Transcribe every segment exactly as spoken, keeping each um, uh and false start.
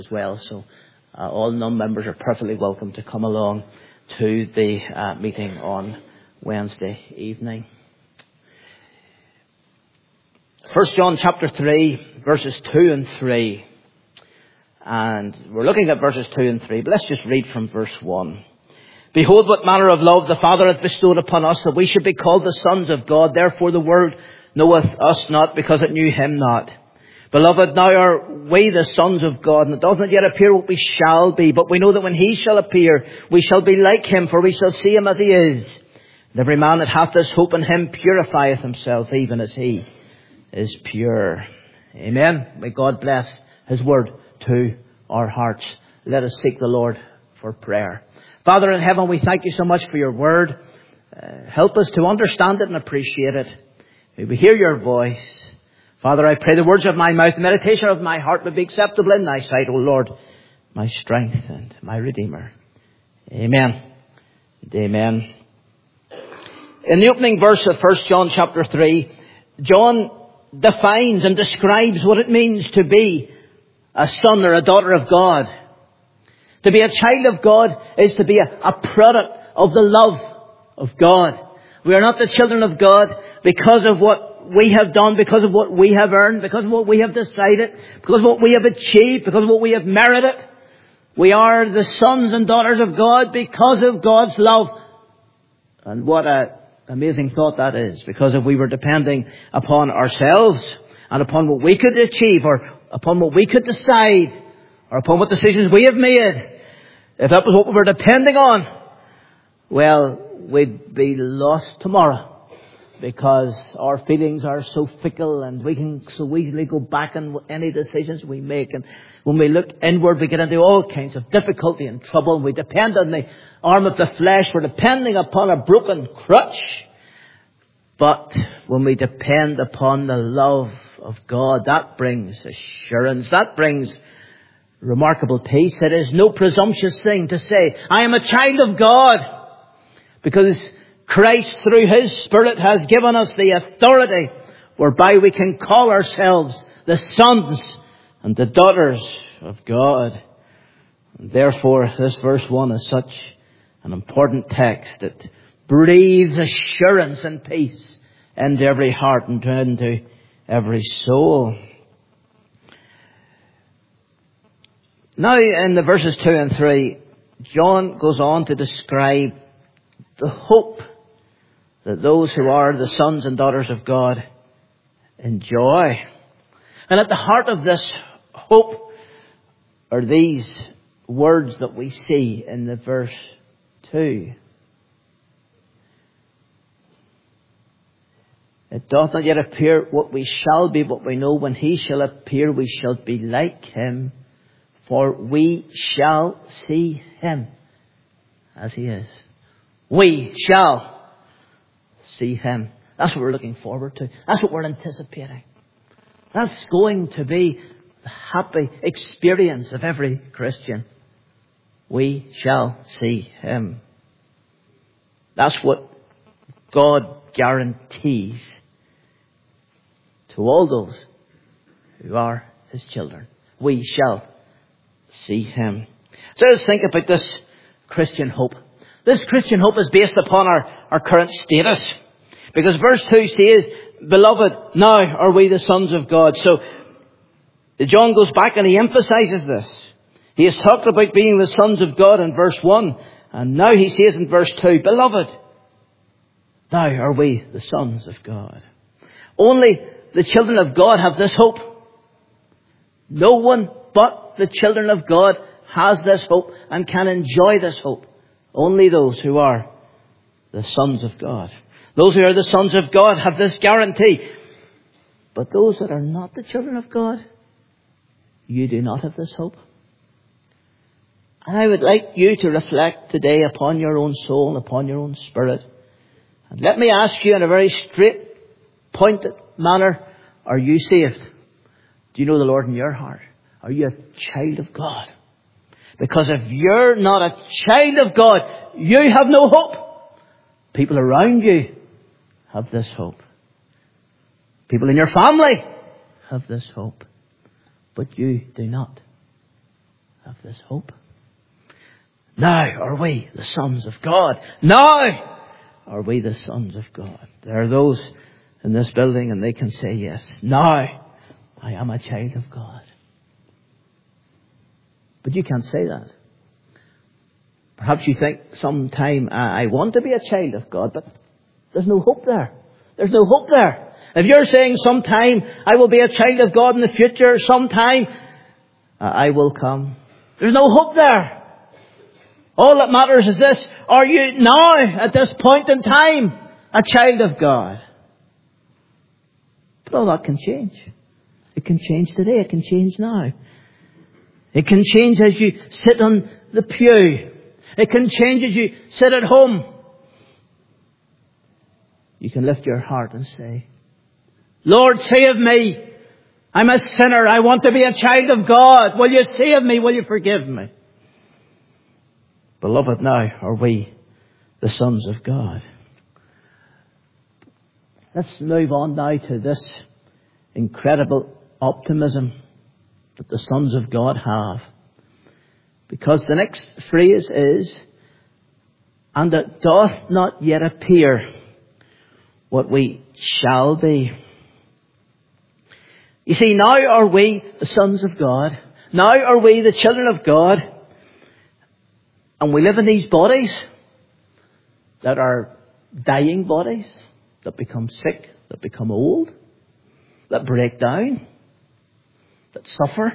as well. So uh, all non-members are perfectly welcome to come along to the uh, meeting on Wednesday evening. First John chapter three, verses two and three. And we're looking at verses two and three, but let's just read from verse one. Behold, what manner of love the Father hath bestowed upon us, that we should be called the sons of God. Therefore the world knoweth us not, because it knew him not. Beloved, now are we the sons of God, and it does not yet appear what we shall be. But we know that when he shall appear, we shall be like him, for we shall see him as he is. And every man that hath this hope in him purifieth himself, even as he is pure. Amen. May God bless his word to our hearts. Let us seek the Lord for prayer. Father in heaven, we thank you so much for your word. Uh, help us to understand it and appreciate it. May we hear your voice. Father, I pray the words of my mouth, the meditation of my heart would be acceptable in thy sight, O Lord, my strength and my Redeemer. Amen and amen. In the opening verse of First John chapter three, John defines and describes what it means to be a son or a daughter of God. To be a child of God is to be a, a product of the love of God. We are not the children of God because of what we have done, because of what we have earned, because of what we have decided, because of what we have achieved, because of what we have merited. We are the sons and daughters of God because of God's love. And what an amazing thought that is, because if we were depending upon ourselves and upon what we could achieve, or upon what we could decide, or upon what decisions we have made, if that was what we were depending on, well, we'd be lost tomorrow, because our feelings are so fickle and we can so easily go back on any decisions we make. And when we look inward, we get into all kinds of difficulty and trouble. And we depend on the arm of the flesh. We're depending upon a broken crutch. But when we depend upon the love of God, that brings assurance. That brings remarkable peace. It is no presumptuous thing to say, I am a child of God, because Christ, through his Spirit, has given us the authority whereby we can call ourselves the sons and the daughters of God. And therefore, this verse one is such an important text that breathes assurance and peace into every heart and into every soul. Now, in the verses two and three, John goes on to describe the hope that those who are the sons and daughters of God enjoy. And at the heart of this hope are these words that we see in the verse two. It doth not yet appear what we shall be, but we know when he shall appear we shall be like him, for we shall see him as he is. We shall see him. That's what we're looking forward to. That's what we're anticipating. That's going to be the happy experience of every Christian. We shall see him. That's what God guarantees to all those who are his children. We shall see him. So let's think about this Christian hope. This Christian hope is based upon our, our current status. Because verse two says, Beloved, now are we the sons of God. So John goes back and he emphasizes this. He has talked about being the sons of God in verse one. And now he says in verse two, Beloved, now are we the sons of God. Only the children of God have this hope. No one but the children of God has this hope and can enjoy this hope. Only those who are the sons of God. Those who are the sons of God have this guarantee. But those that are not the children of God, you do not have this hope. And I would like you to reflect today upon your own soul and upon your own spirit. And let me ask you in a very straight, pointed manner, are you saved? Do you know the Lord in your heart? Are you a child of God? Because if you're not a child of God, you have no hope. People around you have this hope. People in your family have this hope. But you do not. this hope. Now are we the sons of God. Now are we the sons of God. There are those in this building and they can say, yes, now I am a child of God. But you can't say that. Perhaps you think sometime I want to be a child of God, but there's no hope there. There's no hope there. If you're saying sometime I will be a child of God in the future, sometime I will come, there's no hope there. All that matters is this: are you now, at this point in time, a child of God? But all that can change. It can change today. It can change now. It can change as you sit on the pew. It can change as you sit at home. You can lift your heart and say, Lord, save me. I'm a sinner. I want to be a child of God. Will you save me? Will you forgive me? Beloved, now are we the sons of God. Let's move on now to this incredible optimism that the sons of God have. Because the next phrase is, and it doth not yet appear what we shall be. You see, now are we the sons of God. Now are we the children of God. And we live in these bodies that are dying bodies, that become sick, that become old, that break down, that suffer.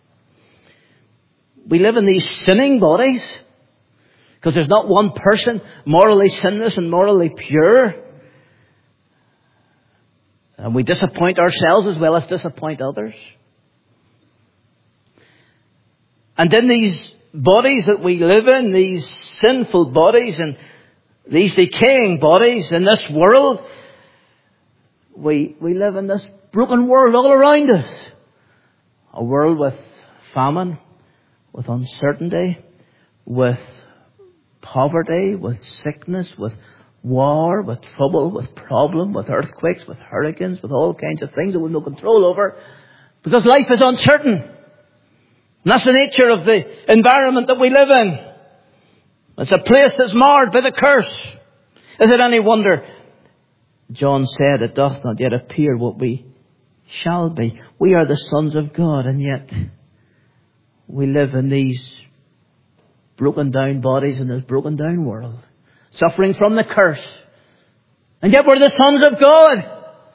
We live in these sinning bodies because there's not one person morally sinless and morally pure. And we disappoint ourselves as well as disappoint others. And in these bodies that we live in, these sinful bodies and these decaying bodies in this world, we, we live in this broken world all around us. A world with famine, with uncertainty, with poverty, with sickness, with war, with trouble, with problem, with earthquakes, with hurricanes, with all kinds of things that we have no control over, because life is uncertain. And that's the nature of the environment that we live in. It's a place that's marred by the curse. Is it any wonder John said, it doth not yet appear what we shall be. We are the sons of God, and yet we live in these broken down bodies in this broken down world, suffering from the curse. And yet we're the sons of God.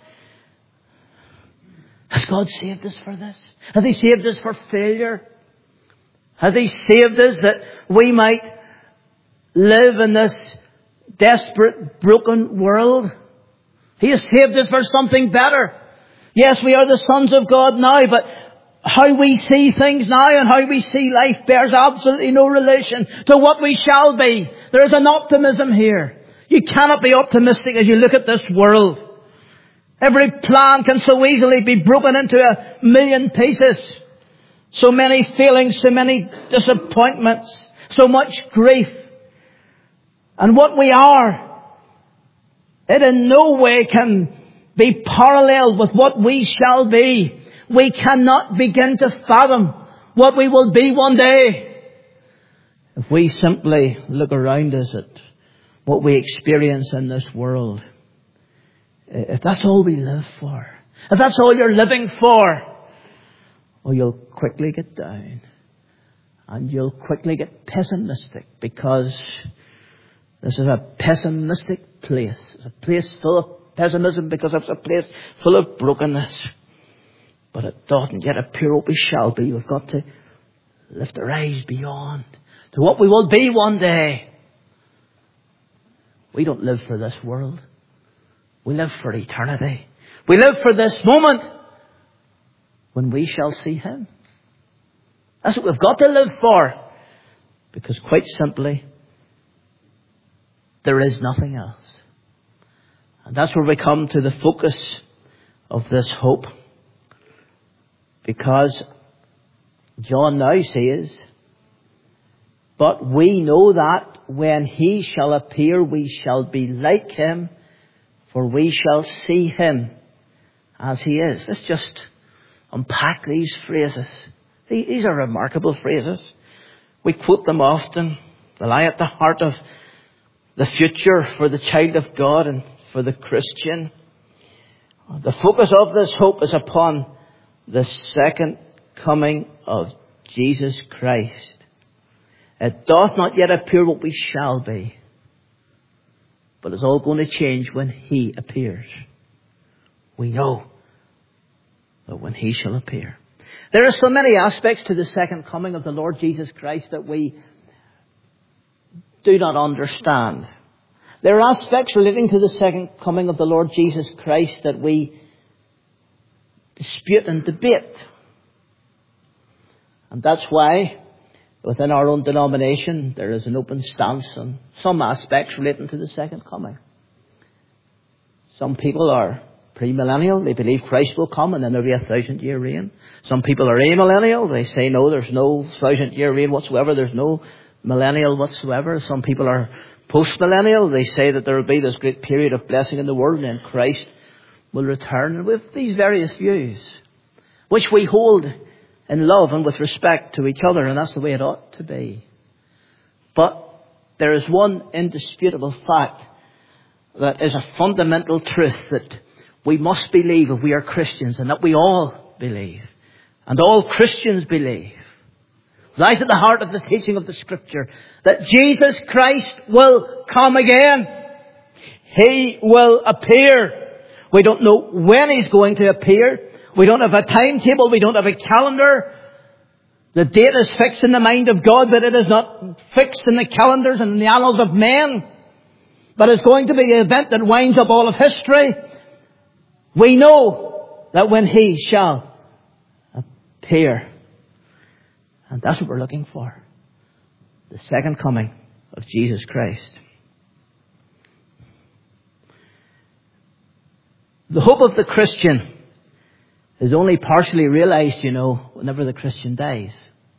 Has God saved us for this? Has He saved us for failure? Has He saved us that we might live in this desperate, broken world? He has saved us for something better. Yes, we are the sons of God now, but how we see things now and how we see life bears absolutely no relation to what we shall be. There is an optimism here. You cannot be optimistic as you look at this world. Every plan can so easily be broken into a million pieces. So many feelings, so many disappointments, so much grief. And what we are, it in no way can be paralleled with what we shall be. We cannot begin to fathom what we will be one day. If we simply look around us at what we experience in this world, if that's all we live for, if that's all you're living for, well, you'll quickly get down. And you'll quickly get pessimistic, because this is a pessimistic place. It's a place full of pessimism because it's a place full of brokenness. But it doesn't yet appear what we shall be. We've got to lift our eyes beyond to what we will be one day. We don't live for this world. We live for eternity. We live for this moment when we shall see Him. That's what we've got to live for. Because quite simply, there is nothing else. And that's where we come to the focus of this hope. Because John now says, but we know that when He shall appear, we shall be like Him, for we shall see Him as He is. Let's just unpack these phrases. These are remarkable phrases. We quote them often. They lie at the heart of the future for the child of God and for the Christian. The focus of this hope is upon the second coming of Jesus Christ. It doth not yet appear what we shall be, but it's all going to change when He appears. We know that when He shall appear. There are so many aspects to the second coming of the Lord Jesus Christ that we do not understand. There are aspects relating to the second coming of the Lord Jesus Christ that we dispute and debate. And that's why within our own denomination there is an open stance on some aspects relating to the second coming. Some people are premillennial. They believe Christ will come and then there'll be a thousand year reign. Some people are amillennial. They say no, there's no thousand year reign whatsoever. There's no millennial whatsoever. Some people are post-millennial. They say that there will be this great period of blessing in the world and then Christ will return. And with these various views, which we hold in love and with respect to each other, and that's the way it ought to be. But there is one indisputable fact that is a fundamental truth that we must believe if we are Christians, and that we all believe, and all Christians believe. It lies at the heart of the teaching of the Scripture that Jesus Christ will come again. He will appear. We don't know when He's going to appear. We don't have a timetable. We don't have a calendar. The date is fixed in the mind of God, but it is not fixed in the calendars and in the annals of men. But it's going to be an event that winds up all of history. We know that when He shall appear. And that's what we're looking for. The second coming of Jesus Christ. The hope of the Christian is only partially realized, you know, whenever the Christian dies.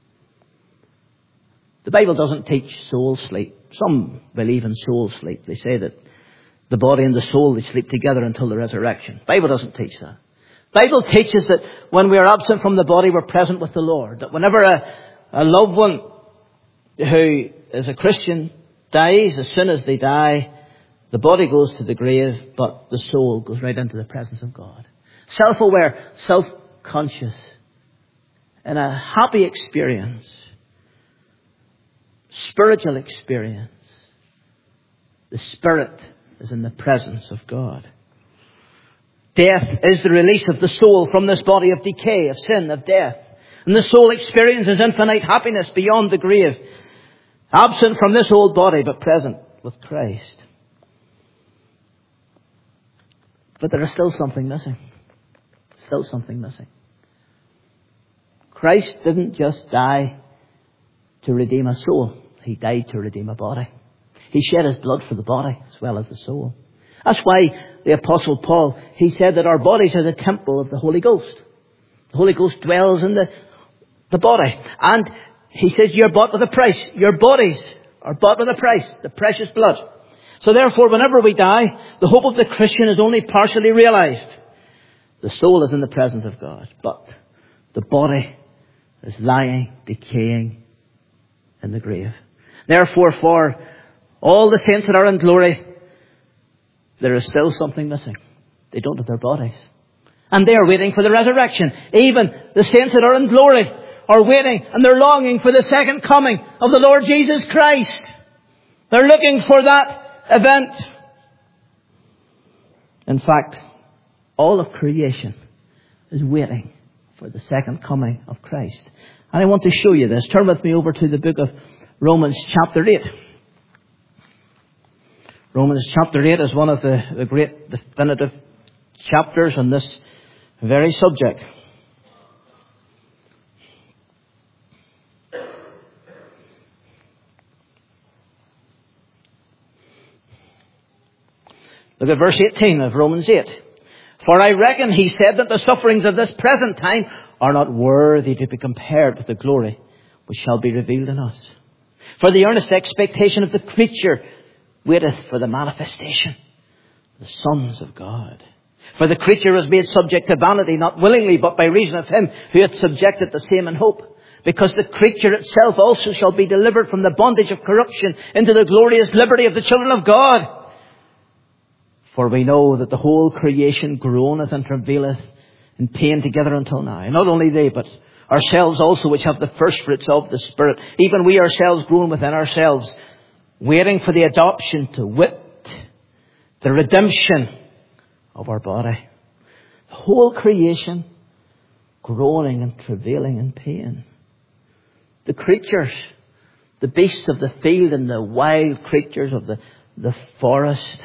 The Bible doesn't teach soul sleep. Some believe in soul sleep. They say that the body and the soul, they sleep together until the resurrection. The Bible doesn't teach that. The Bible teaches that when we are absent from the body, we're present with the Lord. That whenever a, a loved one who is a Christian dies, as soon as they die, the body goes to the grave, but the soul goes right into the presence of God. Self-aware, self-conscious, in a happy experience, spiritual experience. The Spirit is in the presence of God. Death is the release of the soul from this body of decay, of sin, of death. And the soul experiences infinite happiness beyond the grave. Absent from this old body, but present with Christ. But there is still something missing. Still something missing. Christ didn't just die to redeem a soul. He died to redeem a body. He shed His blood for the body as well as the soul. That's why the Apostle Paul, he said that our bodies are the temple of the Holy Ghost. The Holy Ghost dwells in the, the body. And he says you're bought with a price. Your bodies are bought with a price. The precious blood. So therefore, whenever we die, the hope of the Christian is only partially realized. The soul is in the presence of God. But the body is lying, decaying in the grave. Therefore, for all the saints that are in glory, there is still something missing. They don't have their bodies. And they are waiting for the resurrection. Even the saints that are in glory are waiting and they're longing for the second coming of the Lord Jesus Christ. They're looking for that event. In fact, all of creation is waiting for the second coming of Christ. And I want to show you this. Turn with me over to the book of Romans chapter eight. Romans chapter eight is one of the, the great definitive chapters on this very subject. Look at verse eighteen of Romans eight. For I reckon, he said, that the sufferings of this present time are not worthy to be compared with the glory which shall be revealed in us. For the earnest expectation of the creature waiteth for the manifestation of the sons of God. For the creature was made subject to vanity, not willingly, but by reason of him who hath subjected the same in hope. because the creature itself also shall be delivered from the bondage of corruption into the glorious liberty of the children of God. For we know that the whole creation groaneth and travaileth in pain together until now. And not only they, but ourselves also, which have the first fruits of the Spirit, even we ourselves groan within ourselves, waiting for the adoption, to wit, the redemption of our body. The whole creation groaning and travailing in pain. The creatures, the beasts of the field and the wild creatures of the, the forest,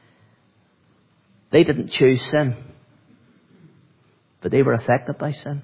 they didn't choose sin, but they were affected by sin.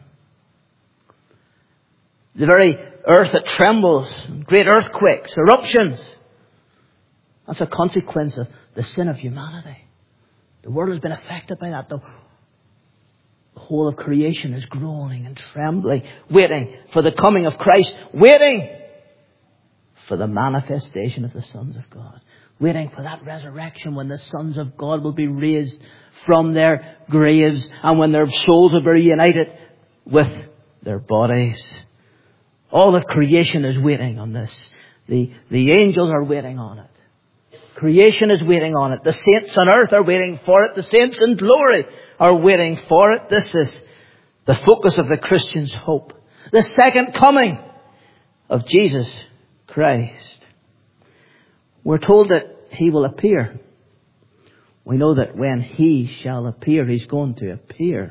The very earth that trembles, great earthquakes, eruptions, that's a consequence of the sin of humanity. The world has been affected by that. The whole of creation is groaning and trembling, waiting for the coming of Christ, waiting for the manifestation of the sons of God. Waiting for that resurrection when the sons of God will be raised from their graves and when their souls will be reunited with their bodies. All of creation is waiting on this. The, the angels are waiting on it. Creation is waiting on it. The saints on earth are waiting for it. The saints in glory are waiting for it. This is the focus of the Christian's hope. The second coming of Jesus Christ. We're told that He will appear. We know that when He shall appear, He's going to appear.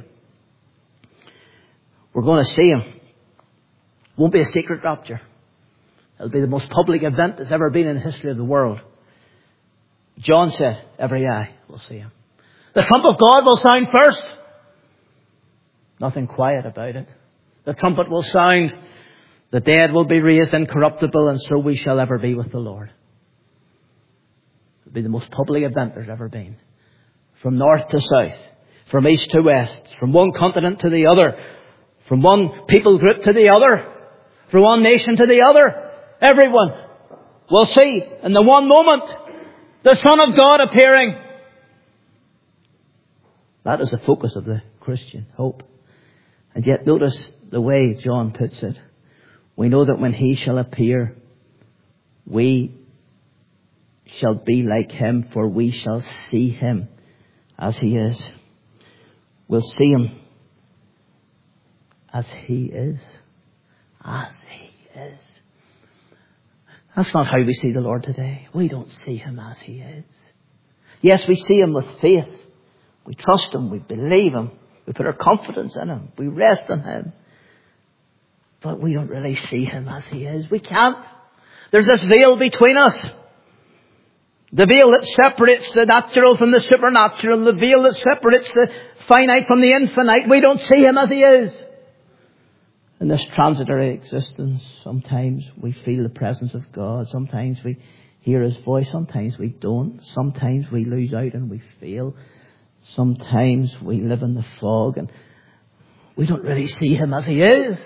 We're going to see Him. It won't be a secret rapture. It'll be the most public event that's ever been in the history of the world. John said, every eye will see Him. The trump of God will sound first. Nothing quiet about it. The trumpet will sound. The dead will be raised incorruptible, and so we shall ever be with the Lord. It'll be the most public event there's ever been. From north to south, from east to west, from one continent to the other, from one people group to the other, from one nation to the other. Everyone will see in the one moment the Son of God appearing. That is the focus of the Christian hope. And yet notice the way John puts it. We know that when He shall appear, we shall be like Him, for we shall see Him as He is. We'll see Him as He is. As He is. That's not how we see the Lord today. We don't see Him as He is. Yes, we see Him with faith. We trust Him. We believe Him. We put our confidence in Him. We rest in Him. But we don't really see Him as He is. We can't. There's this veil between us. The veil that separates the natural from the supernatural. The veil that separates the finite from the infinite. We don't see Him as He is. In this transitory existence, sometimes we feel the presence of God. Sometimes we hear His voice. Sometimes we don't. Sometimes we lose out and we fail. Sometimes we live in the fog and we don't really see Him as He is.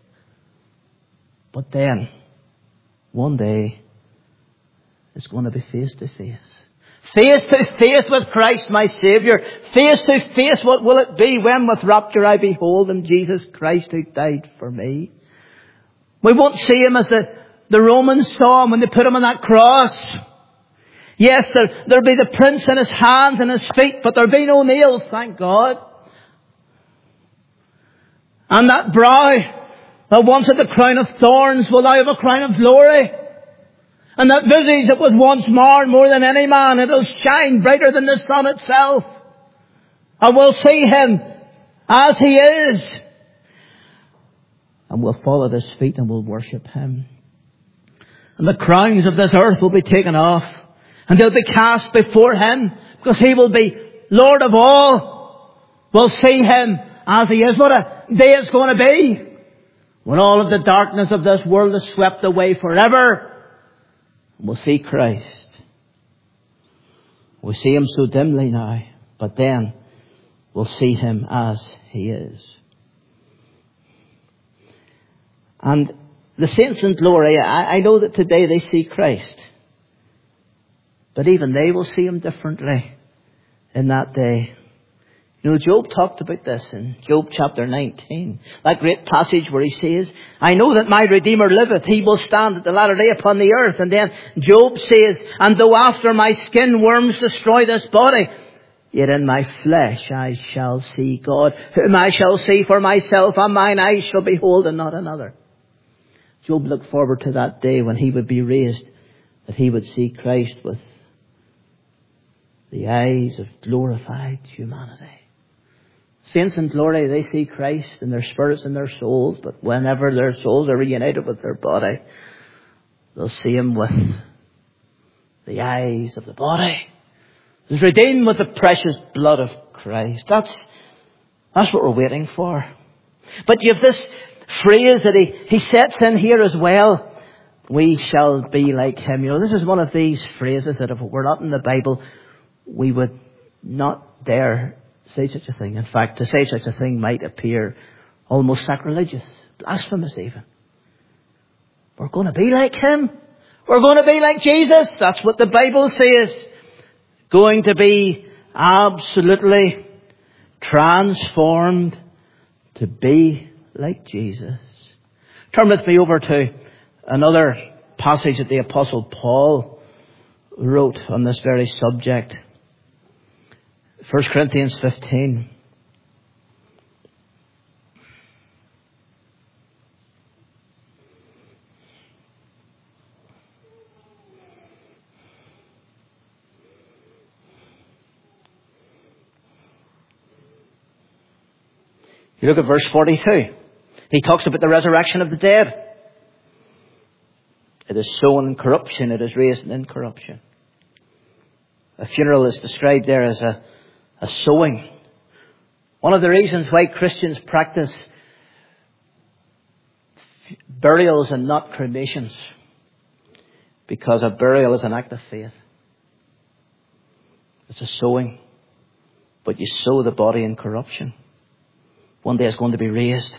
But then, one day, it's going to be face to face. Face to face with Christ my Saviour. Face to face, what will it be when with rapture I behold Him, Jesus Christ who died for me. We won't see Him as the, the Romans saw Him when they put Him on that cross. Yes, there, there'll be the prints in His hands and His feet, but there'll be no nails, thank God. And that brow that once had the crown of thorns will now have a crown of glory. And that visage that was once marred more than any man, it'll shine brighter than the sun itself. And we'll see Him as He is. And we'll fall at His feet and we'll worship Him. And the crowns of this earth will be taken off. And they'll be cast before Him. Because He will be Lord of all. We'll see Him as He is. What a day it's going to be. When all of the darkness of this world is swept away forever. We'll see Christ. We see Him so dimly now, but then we'll see Him as He is. And the saints in glory, I, I know that today they see Christ. But even they will see Him differently in that day. You know, Job talked about this in Job chapter nineteen. That great passage where he says, I know that my Redeemer liveth, he will stand at the latter day upon the earth. And then Job says, and though after my skin worms destroy this body, yet in my flesh I shall see God, whom I shall see for myself, and mine eyes shall behold and not another. Job looked forward to that day when he would be raised, that he would see Christ with the eyes of glorified humanity. Saints in glory, they see Christ in their spirits and their souls, but whenever their souls are reunited with their body, they'll see Him with the eyes of the body. It's redeemed with the precious blood of Christ. That's, that's what we're waiting for. But you have this phrase that he, he sets in here as well. We shall be like Him. You know, this is one of these phrases that if it were not in the Bible, we would not dare say such a thing. In fact, to say such a thing might appear almost sacrilegious, blasphemous even. We're going to be like Him. We're going to be like Jesus. That's what the Bible says. Going to be absolutely transformed to be like Jesus. Turn with me over to another passage that the Apostle Paul wrote on this very subject. First Corinthians fifteen. You look at verse forty-two. He talks about the resurrection of the dead. It is sown in corruption, it is raised in incorruption. A funeral is described there as a, a sowing. One of the reasons why Christians practice burials and not cremations, because a burial is an act of faith. It's a sowing, but you sow the body in corruption. One day it's going to be raised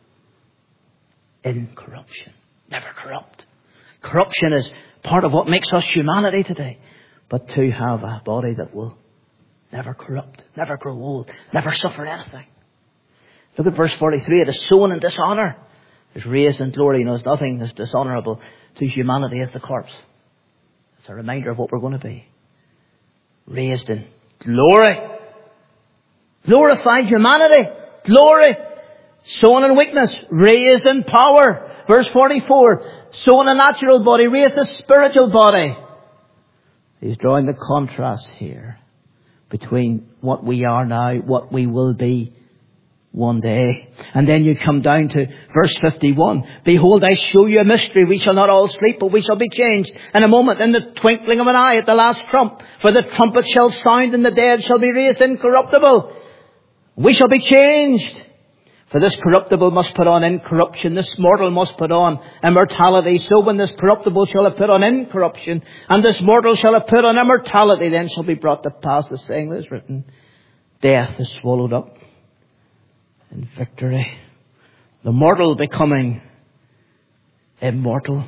in corruption, never corrupt. Corruption is part of what makes us humanity today. But to have a body that will never corrupt, never grow old, never suffer anything. Look at verse forty-three. It is sown in dishonour, it is raised in glory. You know, there's nothing as dishonourable to humanity as the corpse. It's a reminder of what we're going to be. Raised in glory. Glorified humanity. Glory. Sown in weakness, raised in power. Verse forty-four. Sown a natural body, raised a spiritual body. He's drawing the contrast here between what we are now, what we will be one day. And then you come down to verse fifty-one. Behold, I show you a mystery. We shall not all sleep, but we shall be changed in a moment, in the twinkling of an eye, at the last trump. For the trumpet shall sound, and the dead shall be raised incorruptible. We shall be changed. For this corruptible must put on incorruption, this mortal must put on immortality. So when this corruptible shall have put on incorruption, and this mortal shall have put on immortality, then shall be brought to pass the saying that is written, death is swallowed up in victory. The mortal becoming immortal.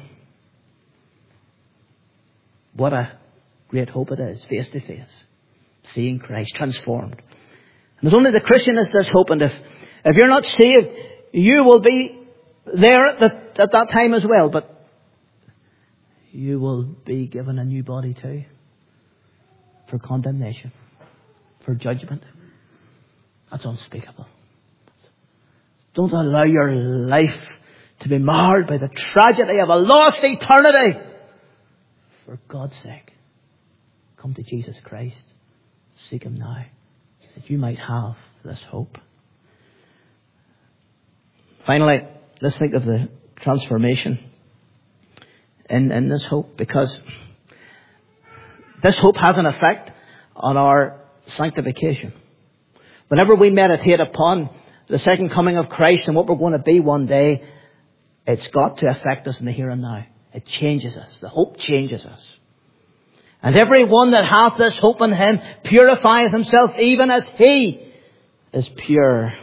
What a great hope it is, face to face, seeing Christ transformed. And it's only the Christian that's this hope, and if If you're not saved, you will be there at, the, at that time as well. But you will be given a new body too. For condemnation. For judgment. That's unspeakable. Don't allow your life to be marred by the tragedy of a lost eternity. For God's sake, come to Jesus Christ. Seek Him now, that you might have this hope. Finally, let's think of the transformation in, in this hope, because this hope has an effect on our sanctification. Whenever we meditate upon the second coming of Christ and what we're going to be one day, it's got to affect us in the here and now. It changes us. The hope changes us. And everyone that hath this hope in Him purifieth himself even as He is pure.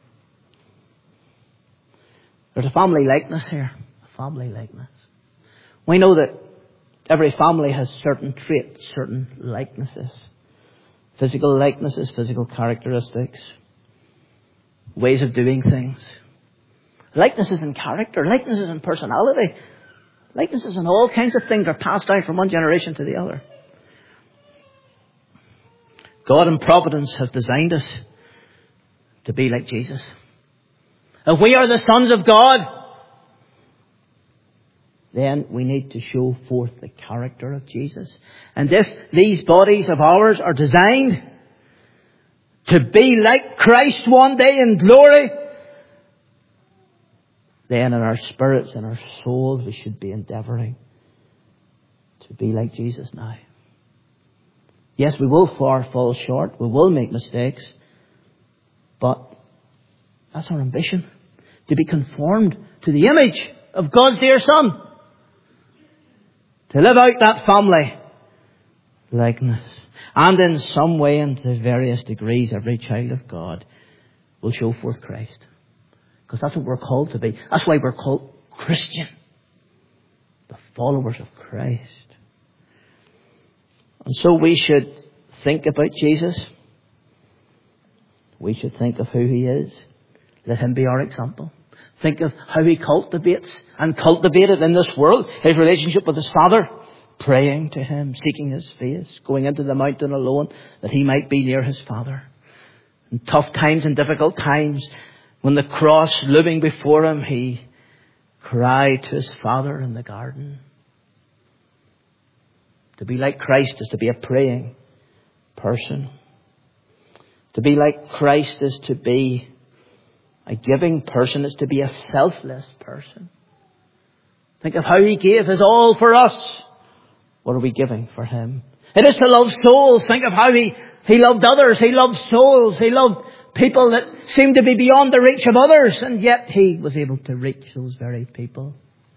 There's a family likeness here. A family likeness. We know that every family has certain traits, certain likenesses. Physical likenesses, physical characteristics, ways of doing things. Likenesses in character, likenesses in personality, likenesses in all kinds of things are passed down from one generation to the other. God in providence has designed us to be like Jesus. If we are the sons of God, then we need to show forth the character of Jesus. And if these bodies of ours are designed to be like Christ one day in glory, then in our spirits and our souls we should be endeavouring to be like Jesus now. Yes, we will far fall short. We will make mistakes. But that's our ambition. To be conformed to the image of God's dear Son. To live out that family likeness. And in some way and to various degrees, every child of God will show forth Christ. Because that's what we're called to be. That's why we're called Christian. The followers of Christ. And so we should think about Jesus. We should think of who He is. Let Him be our example. Think of how He cultivates and cultivated in this world His relationship with His Father. Praying to Him, seeking His face, going into the mountain alone that He might be near His Father. In tough times and difficult times, when the cross looming before Him, He cried to His Father in the garden. To be like Christ is to be a praying person. To be like Christ is to be a giving person, is to be a selfless person. Think of how He gave His all for us. What are we giving for Him? It is to love souls. Think of how He, he loved others. He loved souls. He loved people that seemed to be beyond the reach of others. And yet He was able to reach those very people.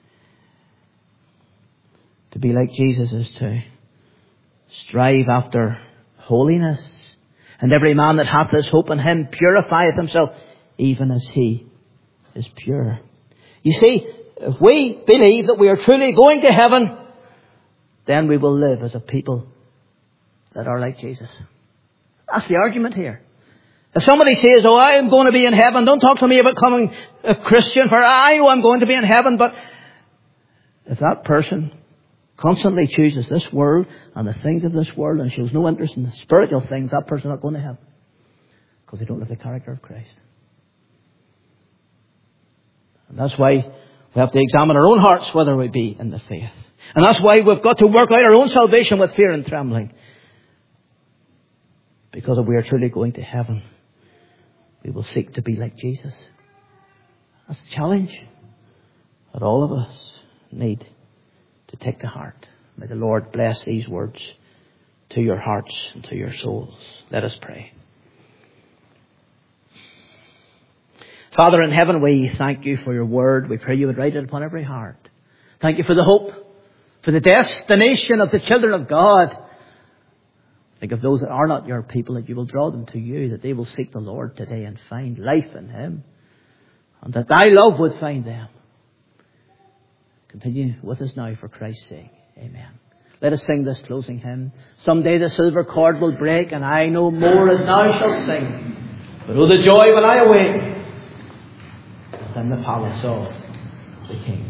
To be like Jesus is to strive after holiness. And every man that hath this hope in Him purifieth himself, even as He is pure. You see, if we believe that we are truly going to heaven, then we will live as a people that are like Jesus. That's the argument here. If somebody says, oh, I am going to be in heaven, don't talk to me about becoming a Christian, for I know I'm going to be in heaven. But if that person constantly chooses this world and the things of this world and shows no interest in the spiritual things, that person is not going to heaven. Because they don't live the character of Christ. And that's why we have to examine our own hearts whether we be in the faith. And that's why we've got to work out our own salvation with fear and trembling. Because if we are truly going to heaven, we will seek to be like Jesus. That's the challenge that all of us need to take to heart. May the Lord bless these words to your hearts and to your souls. Let us pray. Father in heaven, we thank You for Your word. We pray You would write it upon every heart. Thank You for the hope, for the destination of the children of God. Think of those that are not Your people, that You will draw them to You, that they will seek the Lord today and find life in Him, and that Thy love would find them. Continue with us now for Christ's sake. Amen. Let us sing this closing hymn. Someday the silver cord will break, and I no more as thou shalt sing. But oh, the joy when I awake in the palace of the King.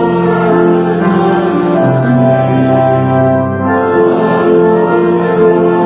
Oh,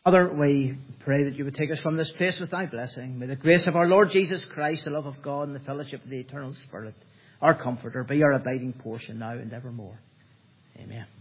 Father, we pray that you would take us from this place with thy blessing. May the grace of our Lord Jesus Christ, the love of God, and the fellowship of the eternal Spirit, our Comforter, be our abiding portion now and evermore. Amen.